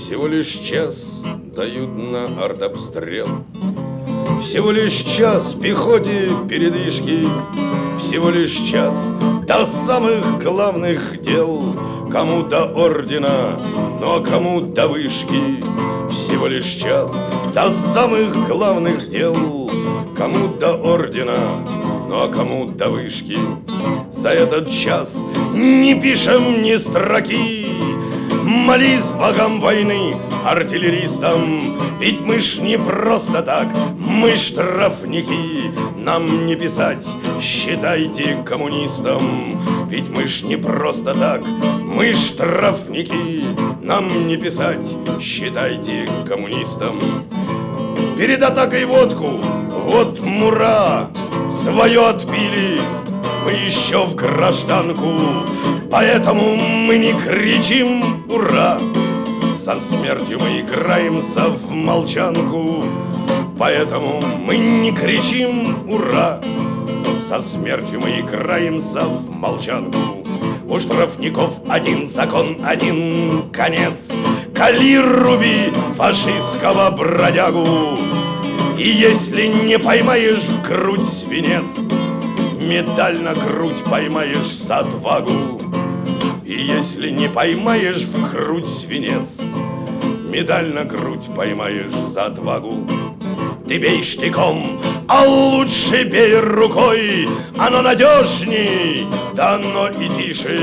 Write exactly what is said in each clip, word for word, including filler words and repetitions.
Всего лишь час дают на артобстрел, всего лишь час пехоте передышки, всего лишь час до самых главных дел. Кому до ордена, ну а кому до вышки. Всего лишь час до самых главных дел. Кому до ордена, ну а кому до вышки. За этот час не пишем ни строки. Молись богам войны, артиллеристам, ведь мы ж не просто так, мы штрафники. Нам не писать, считайте коммунистам, ведь мы ж не просто так, мы штрафники. Нам не писать, считайте коммунистам. Перед атакой водку, вот мура, свое отпили, мы еще в гражданку, поэтому мы не кричим «Ура!». Со смертью мы играемся в молчанку, поэтому мы не кричим «Ура!». Со смертью мы играемся в молчанку. У штрафников один закон, один конец. Кали, руби фашистского бродягу. И если не поймаешь в грудь свинец, медаль на грудь поймаешь за отвагу. И если не поймаешь в грудь свинец, медаль на грудь поймаешь за отвагу. Ты бей штыком, а лучше бей рукой, оно надежней, да оно и тише.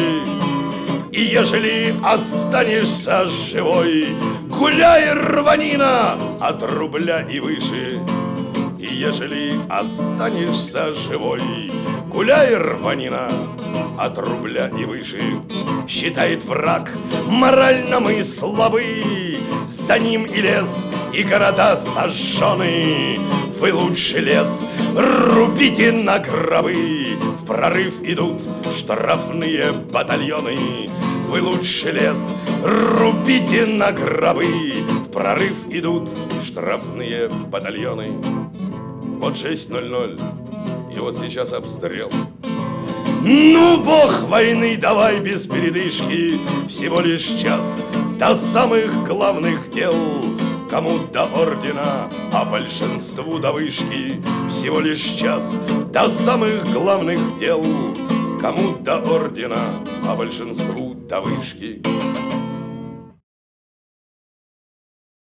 И ежели останешься живой, гуляй, рванина, от рубля и выше. И ежели останешься живой, гуляй, рванина, от рубля и выше. Считает враг, морально мы слабы, за ним и лес, и города сожжены. Вы лучше лес рубите на гробы, в прорыв идут штрафные батальоны. Вы лучше лес рубите на гробы, в прорыв идут штрафные батальоны. Вот шесть ноль ноль, и вот сейчас обстрел. Ну, бог войны, давай без передышки, всего лишь час до самых главных дел. Кому до ордена, а большинству до вышки. Всего лишь час до самых главных дел. Кому до ордена, а большинству до вышки.